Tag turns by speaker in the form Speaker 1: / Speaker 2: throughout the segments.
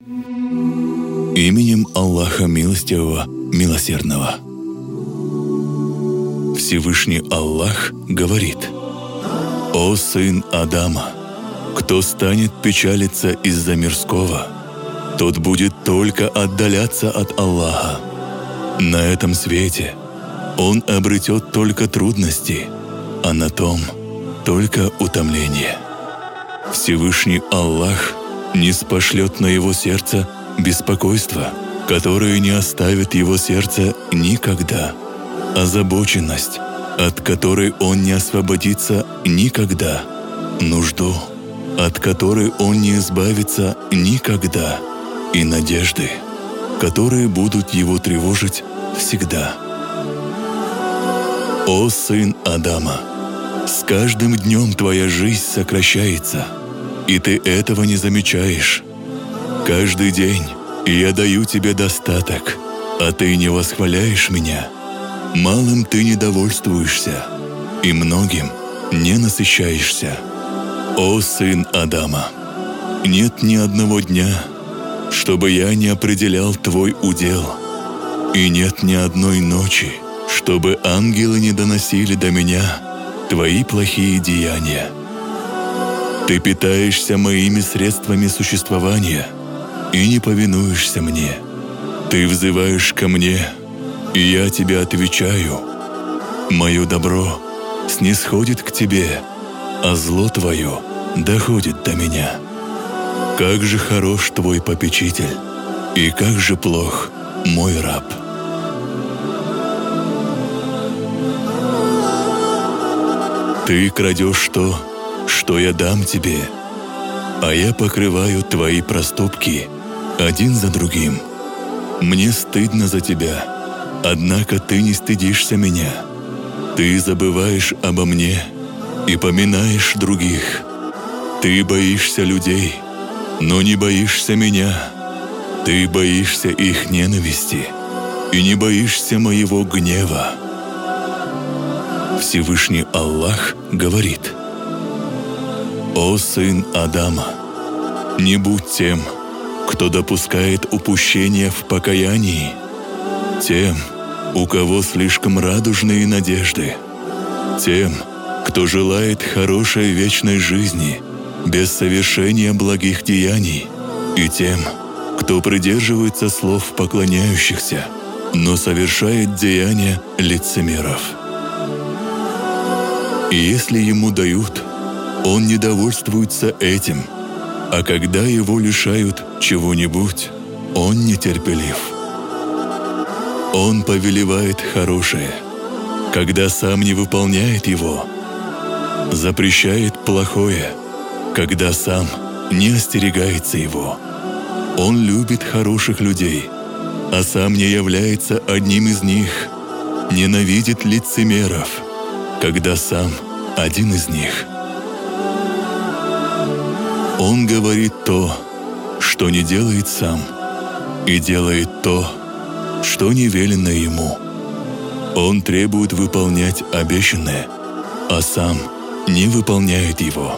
Speaker 1: Именем Аллаха Милостивого, Милосердного. Всевышний Аллах говорит: «О сын Адама, кто станет печалиться из-за мирского, тот будет только отдаляться от Аллаха. На этом свете он обретет только трудности, а на том только утомление. Всевышний Аллах ниспошлет на его сердце беспокойство, которое не оставит его сердце никогда, озабоченность, от которой он не освободится никогда, нужду, от которой он не избавится никогда, и надежды, которые будут его тревожить всегда. О сын Адама, с каждым днем твоя жизнь сокращается, и ты этого не замечаешь. Каждый день я даю тебе достаток, а ты не восхваляешь меня. Малым ты не довольствуешься, и многим не насыщаешься. О сын Адама, нет ни одного дня, чтобы я не определял твой удел, и нет ни одной ночи, чтобы ангелы не доносили до меня твои плохие деяния. Ты питаешься моими средствами существования и не повинуешься мне. Ты взываешь ко мне, и я тебе отвечаю. Мое добро снисходит к тебе, а зло твое доходит до меня. Как же хорош твой попечитель, и как же плох мой раб». Ты крадешь то, что я дам тебе, а я покрываю твои проступки один за другим. Мне стыдно за тебя, однако ты не стыдишься меня. Ты забываешь обо мне и поминаешь других. Ты боишься людей, но не боишься меня. Ты боишься их ненависти и не боишься моего гнева. Всевышний Аллах говорит: «О сын Адама, не будь тем, кто допускает упущения в покаянии, тем, у кого слишком радужные надежды, тем, кто желает хорошей вечной жизни без совершения благих деяний, и тем, кто придерживается слов поклоняющихся, но совершает деяния лицемеров. И если ему дают, он не довольствуется этим, а когда его лишают чего-нибудь, он нетерпелив. Он повелевает хорошее, когда сам не выполняет его, запрещает плохое, когда сам не остерегается его. Он любит хороших людей, а сам не является одним из них, ненавидит лицемеров, когда сам один из них. Он говорит то, что не делает сам, и делает то, что не велено ему. Он требует выполнять обещанное, а сам не выполняет его.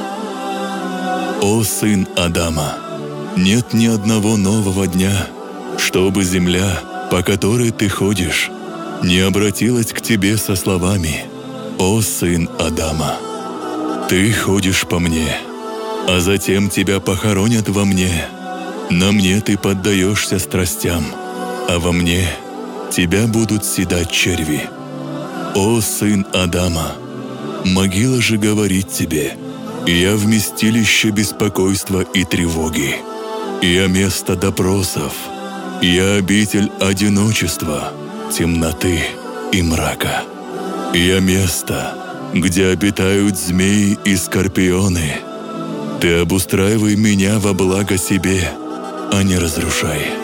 Speaker 1: О сын Адама, нет ни одного нового дня, чтобы земля, по которой ты ходишь, не обратилась к тебе со словами: «О сын Адама, ты ходишь по мне, а затем тебя похоронят во мне. На мне ты поддаешься страстям, а во мне тебя будут съедать черви. О сын Адама, могила же говорит тебе: я вместилище беспокойства и тревоги, я место допросов, я обитель одиночества, темноты и мрака. Я место, где обитают змеи и скорпионы. Ты обустраивай меня во благо себе, а не разрушай».